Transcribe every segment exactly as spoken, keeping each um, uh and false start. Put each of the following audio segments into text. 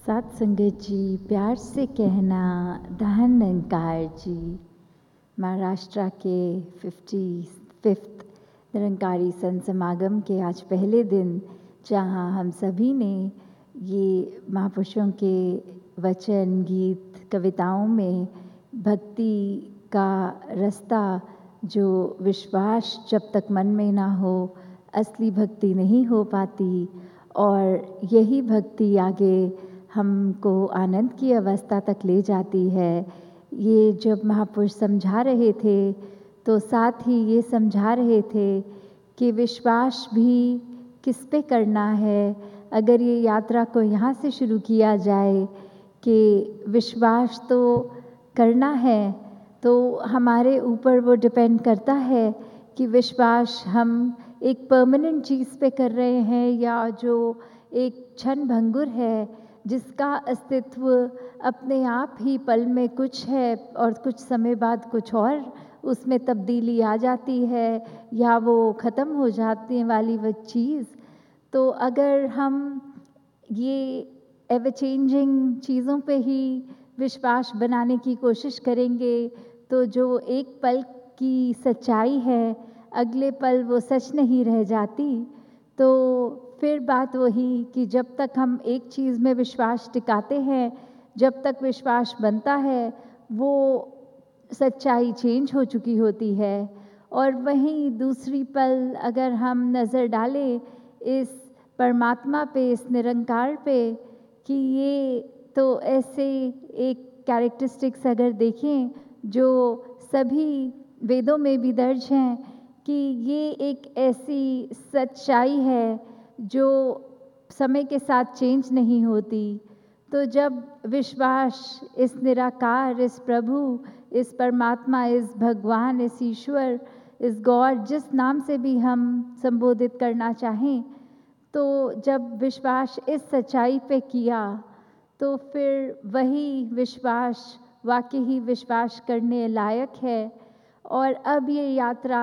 सात संगत जी, प्यार से कहना धन निरंकार जी। महाराष्ट्र के फिफ्टी फिफ्थ निरंकारी संत समागम के आज पहले दिन, जहाँ हम सभी ने ये महापुरुषों के वचन, गीत, कविताओं में भक्ति का रास्ता, जो विश्वास जब तक मन में ना हो असली भक्ति नहीं हो पाती, और यही भक्ति आगे हमको आनंद की अवस्था तक ले जाती है। ये जब महापुरुष समझा रहे थे तो साथ ही ये समझा रहे थे कि विश्वास भी किस पे करना है। अगर ये यात्रा को यहाँ से शुरू किया जाए कि विश्वास तो करना है, तो हमारे ऊपर वो डिपेंड करता है कि विश्वास हम एक परमानेंट चीज़ पे कर रहे हैं या जो एक क्षण भंगुर है, जिसका अस्तित्व अपने आप ही पल में कुछ है और कुछ समय बाद कुछ और उसमें तब्दीली आ जाती है या वो ख़त्म हो जाती वाली वो चीज़। तो अगर हम ये एवर चेंजिंग चीज़ों पे ही विश्वास बनाने की कोशिश करेंगे, तो जो एक पल की सच्चाई है अगले पल वो सच नहीं रह जाती। तो फिर बात वही कि जब तक हम एक चीज़ में विश्वास टिकाते हैं, जब तक विश्वास बनता है, वो सच्चाई चेंज हो चुकी होती है। और वहीं दूसरी पल अगर हम नज़र डालें इस परमात्मा पे, इस निरंकार पे, कि ये तो ऐसे एक कैरेक्टरिस्टिक्स अगर देखें जो सभी वेदों में भी दर्ज हैं, कि ये एक ऐसी सच्चाई है जो समय के साथ चेंज नहीं होती। तो जब विश्वास इस निराकार, इस प्रभु, इस परमात्मा, इस भगवान, इस ईश्वर, इस गॉड, जिस नाम से भी हम संबोधित करना चाहें, तो जब विश्वास इस सच्चाई पे किया, तो फिर वही विश्वास वाकई ही विश्वास करने लायक है। और अब ये यात्रा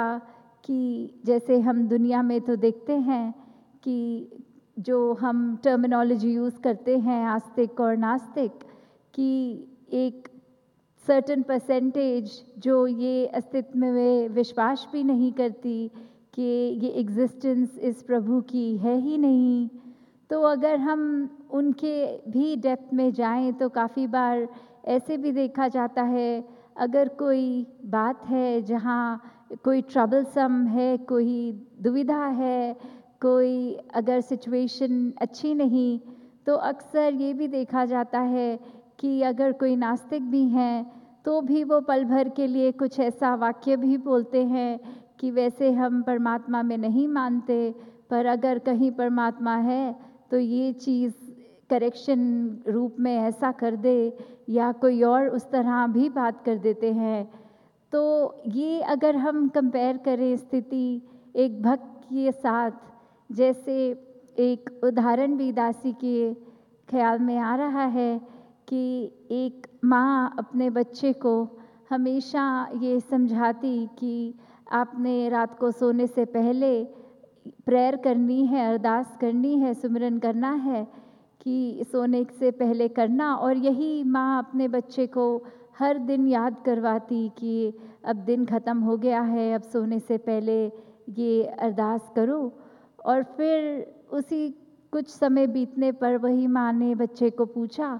कि जैसे हम दुनिया में तो देखते हैं कि जो हम टर्मिनोलॉजी यूज़ करते हैं आस्तिक और नास्तिक, कि एक सर्टेन परसेंटेज जो ये अस्तित्व में विश्वास भी नहीं करती कि ये एग्जिस्टेंस इस प्रभु की है ही नहीं। तो अगर हम उनके भी डेप्थ में जाएं तो काफ़ी बार ऐसे भी देखा जाता है, अगर कोई बात है जहाँ कोई ट्रबलसम है, कोई दुविधा है, कोई अगर सिचुएशन अच्छी नहीं, तो अक्सर ये भी देखा जाता है कि अगर कोई नास्तिक भी हैं तो भी वो पल भर के लिए कुछ ऐसा वाक्य भी बोलते हैं कि वैसे हम परमात्मा में नहीं मानते, पर अगर कहीं परमात्मा है तो ये चीज़ करेक्शन रूप में ऐसा कर दे, या कोई और उस तरह भी बात कर देते हैं। तो ये अगर हम कंपेयर करें स्थिति एक भक्त के साथ, जैसे एक उदाहरण भी दासी के ख्याल में आ रहा है कि एक माँ अपने बच्चे को हमेशा ये समझाती कि आपने रात को सोने से पहले प्रेयर करनी है, अरदास करनी है, सिमरन करना है, कि सोने से पहले करना। और यही माँ अपने बच्चे को हर दिन याद करवाती कि अब दिन ख़त्म हो गया है, अब सोने से पहले ये अरदास करो। और फिर उसी कुछ समय बीतने पर वही माँ ने बच्चे को पूछा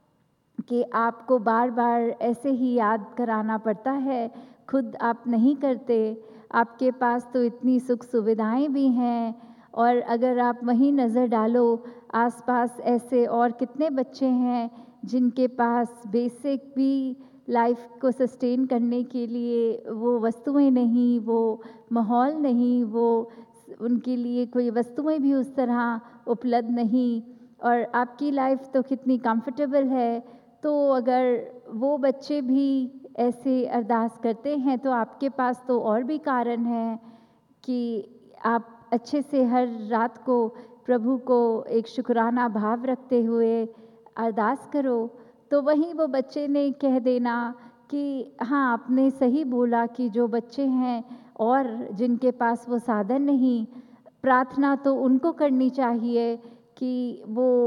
कि आपको बार बार ऐसे ही याद कराना पड़ता है, खुद आप नहीं करते, आपके पास तो इतनी सुख सुविधाएं भी हैं, और अगर आप वहीं नज़र डालो आसपास ऐसे और कितने बच्चे हैं जिनके पास बेसिक भी लाइफ को सस्टेन करने के लिए वो वस्तुएं नहीं, वो माहौल नहीं, वो उनके लिए कोई वस्तुएं भी उस तरह उपलब्ध नहीं, और आपकी लाइफ तो कितनी कंफर्टेबल है। तो अगर वो बच्चे भी ऐसे अरदास करते हैं तो आपके पास तो और भी कारण है कि आप अच्छे से हर रात को प्रभु को एक शुक्राना भाव रखते हुए अरदास करो। तो वहीं वो बच्चे ने कह देना कि हाँ, आपने सही बोला कि जो बच्चे हैं और जिनके पास वो साधन नहीं, प्रार्थना तो उनको करनी चाहिए कि वो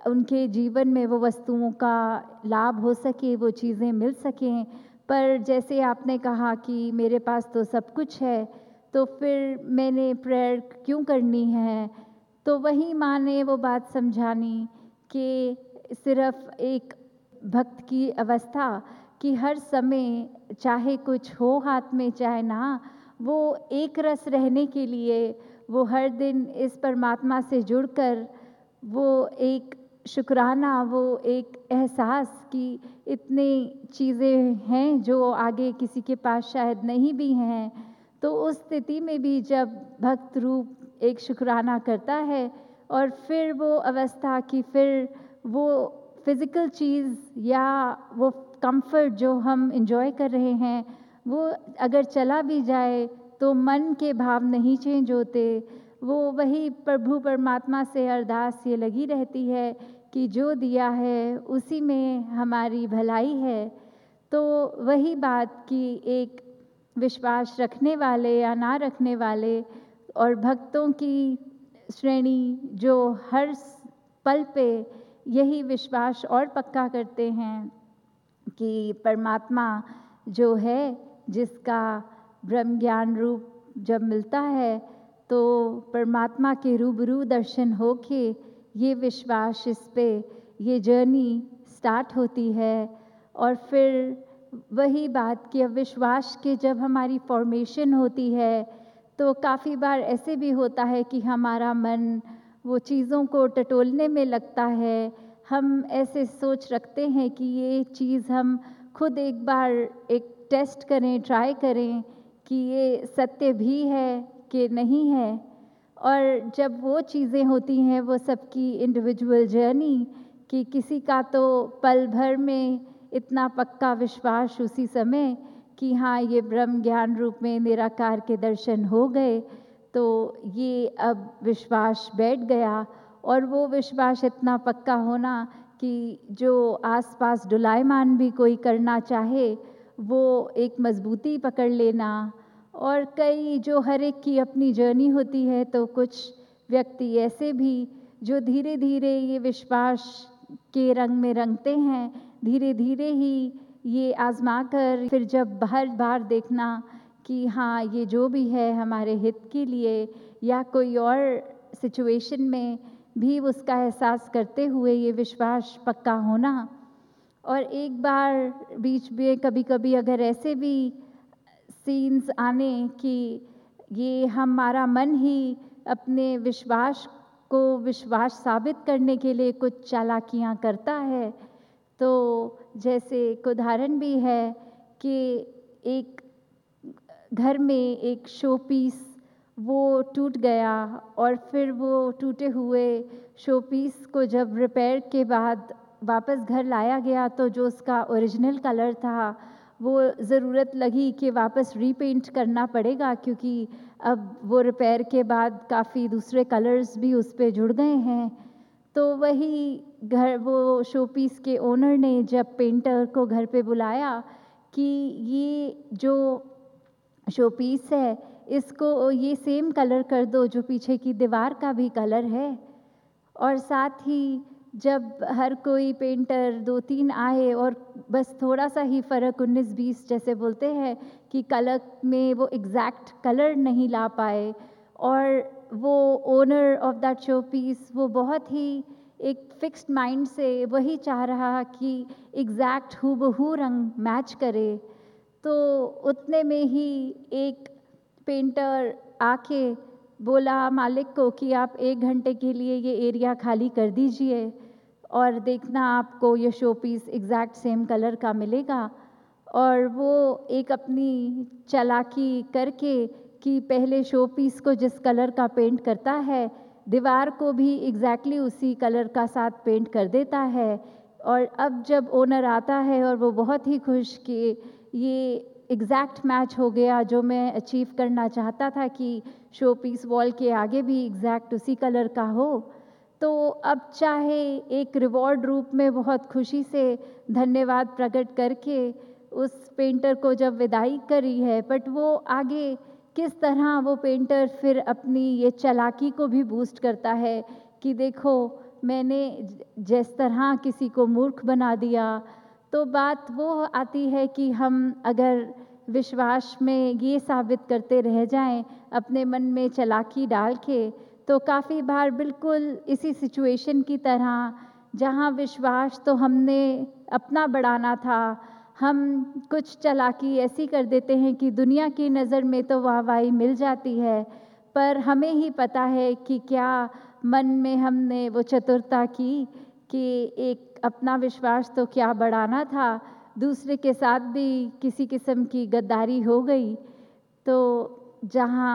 उनके जीवन में वो वस्तुओं का लाभ हो सके, वो चीज़ें मिल सकें। पर जैसे आपने कहा कि मेरे पास तो सब कुछ है, तो फिर मैंने प्रेयर क्यों करनी है? तो वही माँ ने वो बात समझानी कि सिर्फ़ एक भक्त की अवस्था कि हर समय चाहे कुछ हो हाथ में चाहे ना, वो एक रस रहने के लिए वो हर दिन इस परमात्मा से जुड़कर वो एक शुक्राना, वो एक एहसास कि इतनी चीज़ें हैं जो आगे किसी के पास शायद नहीं भी हैं। तो उस स्थिति में भी जब भक्त रूप एक शुक्राना करता है और फिर वो अवस्था कि फिर वो फ़िज़िकल चीज़ या वो कम्फ़र्ट जो हम एन्जॉय कर रहे हैं, वो अगर चला भी जाए तो मन के भाव नहीं चेंज होते। वो वही प्रभु परमात्मा से अरदास ये लगी रहती है कि जो दिया है उसी में हमारी भलाई है। तो वही बात कि एक विश्वास रखने वाले या ना रखने वाले और भक्तों की श्रेणी जो हर पल पे यही विश्वास और पक्का करते हैं कि परमात्मा जो है, जिसका ब्रह्म ज्ञान रूप जब मिलता है तो परमात्मा के रूबरू दर्शन होके ये विश्वास इस पे ये जर्नी स्टार्ट होती है। और फिर वही बात कि अब विश्वास के जब हमारी फॉर्मेशन होती है तो काफ़ी बार ऐसे भी होता है कि हमारा मन वो चीज़ों को टटोलने में लगता है। हम ऐसे सोच रखते हैं कि ये चीज़ हम खुद एक बार एक टेस्ट करें, ट्राई करें कि ये सत्य भी है कि नहीं है। और जब वो चीज़ें होती हैं, वो सबकी इंडिविजुअल जर्नी कि किसी का तो पल भर में इतना पक्का विश्वास उसी समय कि हाँ, ये ब्रह्म ज्ञान रूप में निराकार के दर्शन हो गए, तो ये अब विश्वास बैठ गया। और वो विश्वास इतना पक्का होना कि जो आस-पास डोलायमान भी कोई करना चाहे, वो एक मज़बूती पकड़ लेना। और कई जो हर एक की अपनी जर्नी होती है, तो कुछ व्यक्ति ऐसे भी जो धीरे-धीरे ये विश्वास के रंग में रंगते हैं, धीरे-धीरे ही ये आज़मा कर फिर जब हर बार देखना कि हाँ, ये जो भी है हमारे हित के लिए या कोई और सिचुएशन में भी उसका एहसास करते हुए ये विश्वास पक्का होना। और एक बार बीच में कभी-कभी अगर ऐसे भी सीन्स आने कि ये हमारा मन ही अपने विश्वास को विश्वास साबित करने के लिए कुछ चालाकियाँ करता है। तो जैसे एक उदाहरण भी है कि एक घर में एक शो पीस वो टूट गया और फिर वो टूटे हुए शो पीस को जब रिपेयर के बाद वापस घर लाया गया तो जो उसका ओरिजिनल कलर था, वो ज़रूरत लगी कि वापस रीपेंट करना पड़ेगा क्योंकि अब वो रिपेयर के बाद काफ़ी दूसरे कलर्स भी उस पे जुड़ गए हैं। तो वही घर वो शो पीस के ओनर ने जब पेंटर को घर पे बुलाया कि ये जो शो पीस है, इसको ये सेम कलर कर दो जो पीछे की दीवार का भी कलर है। और साथ ही जब हर कोई पेंटर दो तीन आए और बस थोड़ा-सा ही फ़र्क उन्नीस बीस जैसे बोलते हैं कि कलर में वो एग्ज़ैक्ट कलर नहीं ला पाए और वो owner of that showpiece वो बहुत ही एक फ़िक्स्ड माइंड से वही चाह रहा कि एग्ज़ैक्ट हूबहू रंग मैच करे। तो उतने में ही एक पेंटर आके बोला मालिक को कि आप एक घंटे के लिए ये एरिया खाली कर दीजिए और देखना आपको ये showpiece exact same colour का मिलेगा। और वो एक अपनी चालाकी करके कि पहले शो पीस को जिस कलर का पेंट करता है, दीवार को भी एग्ज़ैक्टली उसी कलर का साथ पेंट कर देता है। और अब जब ओनर आता है और वो बहुत ही खुश कि ये एग्ज़ैक्ट मैच हो गया जो मैं अचीव करना चाहता था कि शो पीस वॉल के आगे भी एग्ज़ैक्ट उसी कलर का हो। तो अब चाहे एक रिवॉर्ड रूप में बहुत खुशी से धन्यवाद प्रकट करके उस पेंटर को जब विदाई करी है, बट वो आगे किस तरह वो पेंटर फिर अपनी ये चालाकी को भी बूस्ट करता है कि देखो मैंने ज- जिस तरह किसी को मूर्ख बना दिया, तो बात वो आती है कि हम अगर विश्वास में ये साबित करते रह जाएं अपने मन में चालाकी डाल के, तो काफ़ी बार बिल्कुल इसी सिचुएशन की तरह, जहाँ विश्वास तो हमने अपना बढ़ाना था, हम कुछ चालाकी ऐसी कर देते हैं कि दुनिया की नज़र में तो वाहवाही मिल जाती है, पर हमें ही पता है कि क्या मन में हमने वो चतुरता की कि एक अपना विश्वास तो क्या बढ़ाना था, दूसरे के साथ भी किसी किस्म की गद्दारी हो गई। तो जहाँ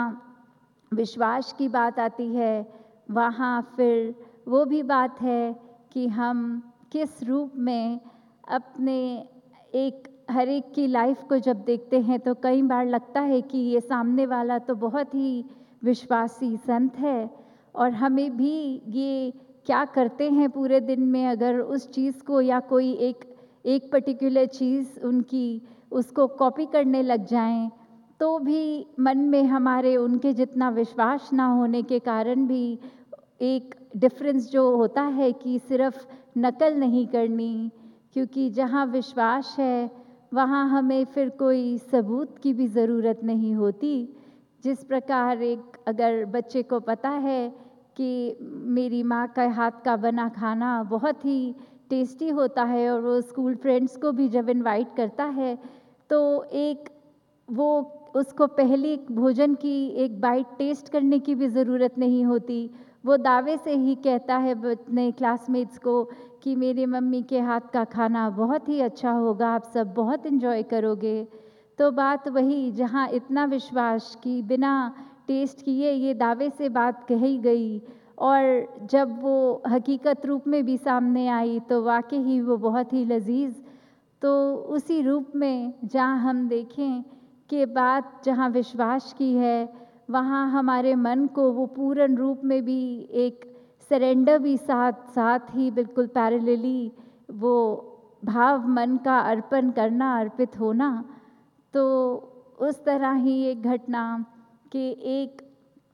विश्वास की बात आती है, वहाँ फिर वो भी बात है कि हम किस रूप में अपने एक हर एक की लाइफ को जब देखते हैं, तो कई बार लगता है कि ये सामने वाला तो बहुत ही विश्वासी संत है, और हमें भी ये क्या करते हैं पूरे दिन में, अगर उस चीज़ को या कोई एक एक पर्टिकुलर चीज़ उनकी उसको कॉपी करने लग जाएं, तो भी मन में हमारे उनके जितना विश्वास ना होने के कारण भी एक डिफरेंस जो होता है कि सिर्फ नकल नहीं करनी, क्योंकि जहाँ विश्वास है वहाँ हमें फिर कोई सबूत की भी ज़रूरत नहीं होती। जिस प्रकार एक अगर बच्चे को पता है कि मेरी माँ का हाथ का बना खाना बहुत ही टेस्टी होता है, और वो स्कूल फ्रेंड्स को भी जब इनवाइट करता है, तो एक वो उसको पहली भोजन की एक बाइट टेस्ट करने की भी ज़रूरत नहीं होती। वो दावे से ही कहता है ब अपने क्लासमेट्स को कि मेरी मम्मी के हाथ का खाना बहुत ही अच्छा होगा, आप सब बहुत एन्जॉय करोगे। तो बात वही, जहाँ इतना विश्वास कि बिना टेस्ट किए ये दावे से बात कही गई, और जब वो हकीकत रूप में भी सामने आई तो वाक़ई ही वो बहुत ही लज़ीज़। तो उसी रूप में जहाँ हम देखें कि बात जहाँ विश्वास की है, वहाँ हमारे मन को वो पूर्ण रूप में भी एक सरेंडर भी साथ साथ ही बिल्कुल पैरेलली वो भाव मन का अर्पण करना, अर्पित होना। तो उस तरह ही एक घटना कि एक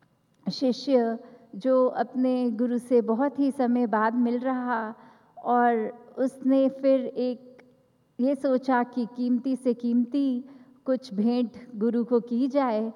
शिष्य जो अपने गुरु से बहुत ही समय बाद मिल रहा, और उसने फिर एक ये सोचा कि कीमती से कीमती कुछ भेंट गुरु को की जाए,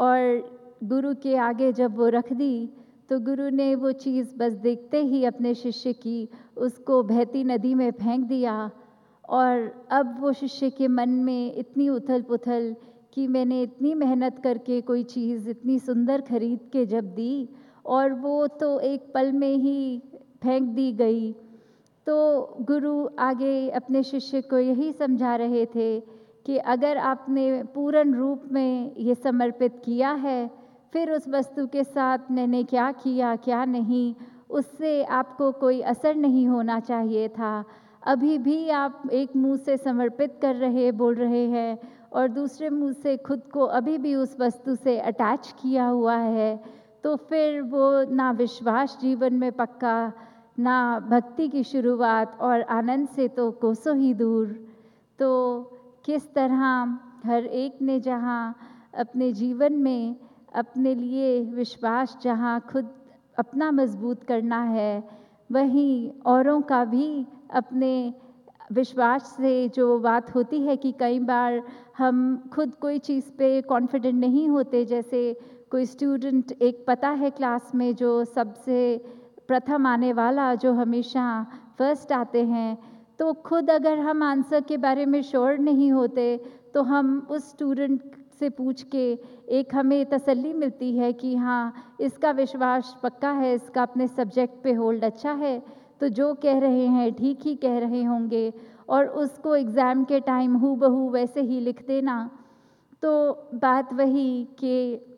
और गुरु के आगे जब वो रख दी, तो गुरु ने वो चीज़ बस देखते ही अपने शिष्य की उसको बहती नदी में फेंक दिया। और अब वो शिष्य के मन में इतनी उथल-पुथल कि मैंने इतनी मेहनत करके कोई चीज़ इतनी सुंदर खरीद के जब दी, और वो तो एक पल में ही फेंक दी गई। तो गुरु आगे अपने शिष्य को यही समझा रहे थे कि अगर आपने पूर्ण रूप में ये समर्पित किया है, फिर उस वस्तु के साथ मैंने क्या किया, क्या नहीं, उससे आपको कोई असर नहीं होना चाहिए था। अभी भी आप एक मुँह से समर्पित कर रहे बोल रहे हैं, और दूसरे मुँह से खुद को अभी भी उस वस्तु से अटैच किया हुआ है, तो फिर वो ना विश्वास जीवन में पक्का, ना भक्ति की शुरुआत, और आनंद से तो कोसों ही दूर। तो किस तरह हर एक ने जहाँ अपने जीवन में अपने लिए विश्वास जहाँ खुद अपना मजबूत करना है, वहीं औरों का भी अपने विश्वास से जो बात होती है कि कई बार हम खुद कोई चीज़ पे कॉन्फिडेंट नहीं होते। जैसे कोई स्टूडेंट एक पता है क्लास में जो सबसे प्रथम आने वाला, जो हमेशा फर्स्ट आते हैं, तो खुद अगर हम आंसर के बारे में श्योर नहीं होते, तो हम उस स्टूडेंट से पूछ के एक हमें तसल्ली मिलती है कि हाँ, इसका विश्वास पक्का है, इसका अपने सब्जेक्ट पे होल्ड अच्छा है, तो जो कह रहे हैं ठीक ही कह रहे होंगे, और उसको एग्ज़ाम के टाइम हूबहू वैसे ही लिख देना। तो बात वही कि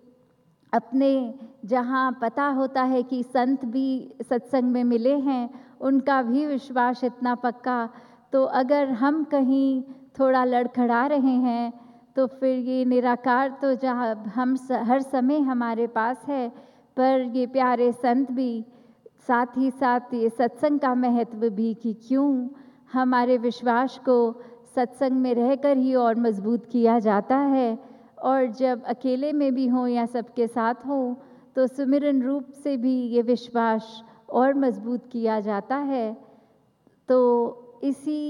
अपने जहाँ पता होता है कि संत भी सत्संग में मिले हैं, उनका भी विश्वास इतना पक्का, तो अगर हम कहीं थोड़ा लड़खड़ा रहे हैं, तो फिर ये निराकार तो जहाँ हम स, हर समय हमारे पास है, पर ये प्यारे संत भी, साथ ही साथ ये सत्संग का महत्व भी कि क्यों हमारे विश्वास को सत्संग में रहकर ही और मजबूत किया जाता है, और जब अकेले में भी हों या सबके साथ हों, तो सुमिरन रूप से भी ये विश्वास और मजबूत किया जाता है। तो इसी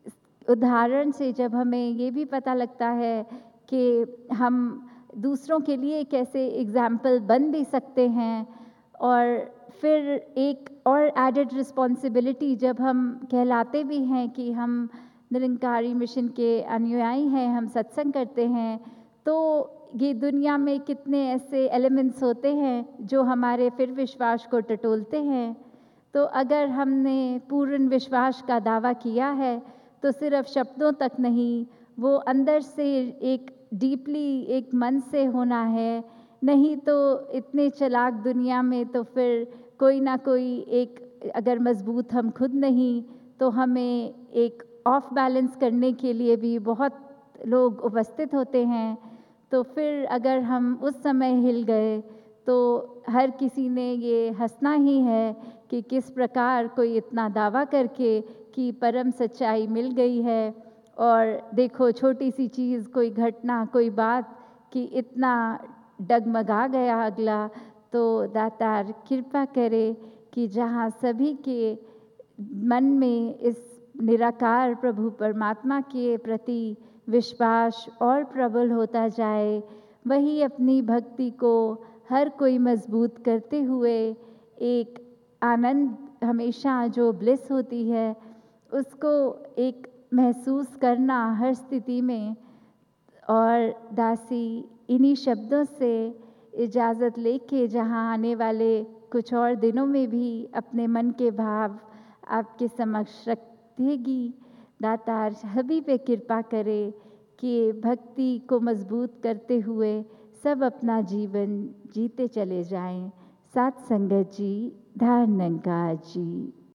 उदाहरण से जब हमें ये भी पता लगता है कि हम दूसरों के लिए कैसे एग्ज़ाम्पल बन भी सकते हैं, और फिर एक और एडेड रिस्पॉन्सिबिलिटी जब हम कहलाते भी हैं कि हम निरंकारी मिशन के अनुयायी हैं, हम सत्संग करते हैं, तो ये दुनिया में कितने ऐसे एलिमेंट्स होते हैं जो हमारे फिर विश्वास को टटोलते हैं। तो अगर हमने पूर्ण विश्वास का दावा किया है तो सिर्फ शब्दों तक नहीं, वो अंदर से एक डीपली एक मन से होना है। नहीं तो इतने चालाक दुनिया में तो फिर कोई ना कोई एक, अगर मजबूत हम खुद नहीं तो हमें एक ऑफ बैलेंस करने के लिए भी बहुत लोग उपस्थित होते हैं। तो फिर अगर हम उस समय हिल गए तो हर किसी ने ये हंसना ही है कि किस प्रकार कोई इतना दावा करके कि परम सच्चाई मिल गई है, और देखो छोटी सी चीज़, कोई घटना, कोई बात कि इतना डगमगा गया अगला। तो दातार कृपा करे कि जहाँ सभी के मन में इस निराकार प्रभु परमात्मा के प्रति विश्वास और प्रबल होता जाए, वही अपनी भक्ति को हर कोई मजबूत करते हुए एक आनंद, हमेशा जो ब्लिस होती है उसको एक महसूस करना हर स्थिति में। और दासी इन्हीं शब्दों से इजाज़त लेके जहाँ आने वाले कुछ और दिनों में भी अपने मन के भाव आपके समक्ष रखेगी। दातार सभी पे कृपा करे कि भक्ति को मजबूत करते हुए सब अपना जीवन जीते चले जाएं। साथ संगत जी, धन निरंकार जी।